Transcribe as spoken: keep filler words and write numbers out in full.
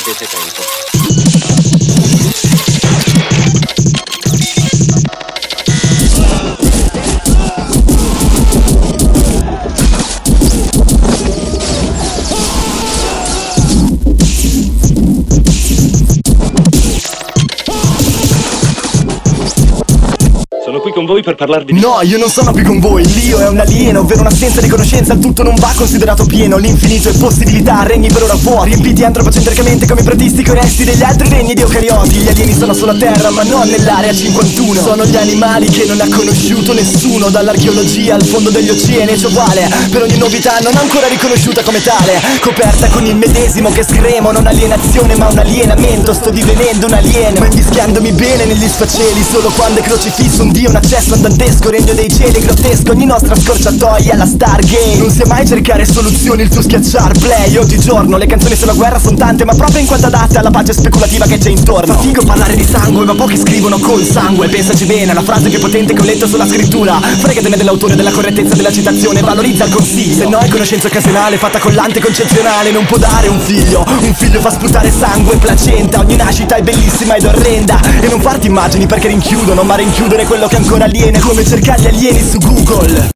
perdete tempo. Sono qui con voi per parlarvi di... No, io non sono qui con voi. L'io è un alieno, ovvero un'assenza di conoscenza. Il tutto non va considerato pieno. L'infinito è possibilità, regni per ora vuoti, riempiti antropocentricamente come i protisti coi resti degli altri regni di eucarioti. Gli alieni sono sulla terra ma non nell'area cinquantuno. Sono gli animali che non ha conosciuto nessuno, dall'archeologia al fondo degli oceani e ciò vale per ogni novità non ancora riconosciuta come tale, coperta con il medesimo che scremo. Non alienazione ma un alienamento. Sto divenendo un alieno, ma invischiandomi bene negli sfaceli. Solo quando è crocifisso un dio, un accesso a un dantesco regno dei cieli grottesco. Ogni nostra scorciatoia è la Stargate. Non sia mai cercare soluzioni, il tuo schiacciar play. Oggigiorno le canzoni sulla guerra sono tante, ma proprio in quanto adatte alla pace speculativa che c'è intorno. Fa figo parlare di sangue, ma pochi scrivono col sangue. Pensaci bene alla frase più potente che ho letto sulla scrittura. Fregatene dell'autore, della correttezza della citazione, valorizza il consiglio. Se no è conoscenza occasionale fatta con l'anticoncezionale. Non può dare un figlio, un figlio fa sputare sangue e placenta. Ogni nascita è bellissima ed orrenda. E non farti immagini perché rinchiudono, ma rinchiudere quello che ancora aliena è come cercare gli alieni su Google.